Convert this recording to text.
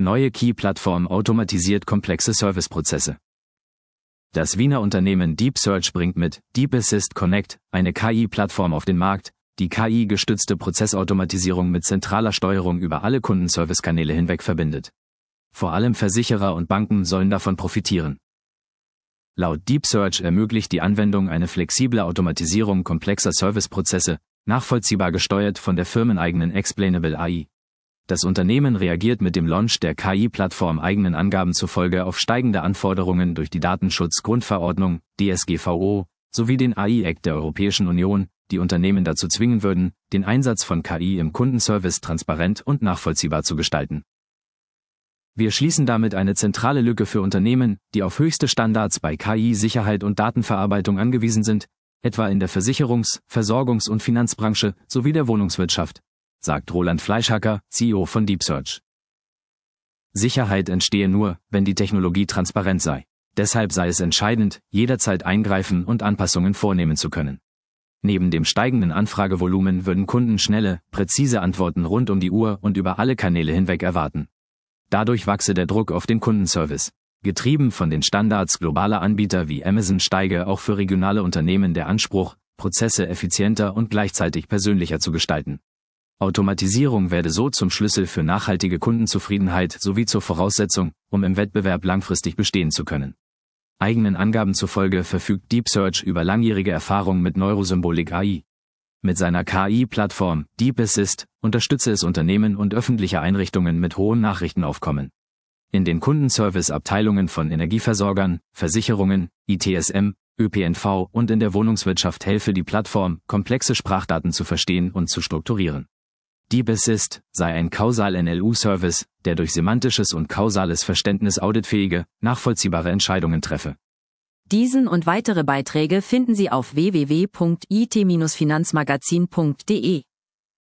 Neue KI-Plattform automatisiert komplexe Serviceprozesse. Das Wiener Unternehmen DeepSearch bringt mit DeepAssist Connect eine KI-Plattform auf den Markt, die KI-gestützte Prozessautomatisierung mit zentraler Steuerung über alle Kundenservicekanäle hinweg verbindet. Vor allem Versicherer und Banken sollen davon profitieren. Laut DeepSearch ermöglicht die Anwendung eine flexible Automatisierung komplexer Serviceprozesse, nachvollziehbar gesteuert von der firmeneigenen Explainable AI. Das Unternehmen reagiert mit dem Launch der KI-Plattform eigenen Angaben zufolge auf steigende Anforderungen durch die Datenschutzgrundverordnung, DSGVO, sowie den AI-Act der Europäischen Union, die Unternehmen dazu zwingen würden, den Einsatz von KI im Kundenservice transparent und nachvollziehbar zu gestalten. Wir schließen damit eine zentrale Lücke für Unternehmen, die auf höchste Standards bei KI-Sicherheit und Datenverarbeitung angewiesen sind, etwa in der Versicherungs-, Versorgungs- und Finanzbranche sowie der Wohnungswirtschaft, sagt Roland Fleischhacker, CEO von DeepSearch. Sicherheit entstehe nur, wenn die Technologie transparent sei. Deshalb sei es entscheidend, jederzeit eingreifen und Anpassungen vornehmen zu können. Neben dem steigenden Anfragevolumen würden Kunden schnelle, präzise Antworten rund um die Uhr und über alle Kanäle hinweg erwarten. Dadurch wachse der Druck auf den Kundenservice. Getrieben von den Standards globaler Anbieter wie Amazon steige auch für regionale Unternehmen der Anspruch, Prozesse effizienter und gleichzeitig persönlicher zu gestalten. Automatisierung werde so zum Schlüssel für nachhaltige Kundenzufriedenheit sowie zur Voraussetzung, um im Wettbewerb langfristig bestehen zu können. Eigenen Angaben zufolge verfügt DeepSearch über langjährige Erfahrung mit Neurosymbolik AI. Mit seiner KI-Plattform DeepAssist unterstütze es Unternehmen und öffentliche Einrichtungen mit hohem Nachrichtenaufkommen. In den Kundenservice-Abteilungen von Energieversorgern, Versicherungen, ITSM, ÖPNV und in der Wohnungswirtschaft helfe die Plattform, komplexe Sprachdaten zu verstehen und zu strukturieren. DeepAssist sei ein Kausal-NLU-Service, der durch semantisches und kausales Verständnis auditfähige, nachvollziehbare Entscheidungen treffe. Diesen und weitere Beiträge finden Sie auf www.it-finanzmagazin.de.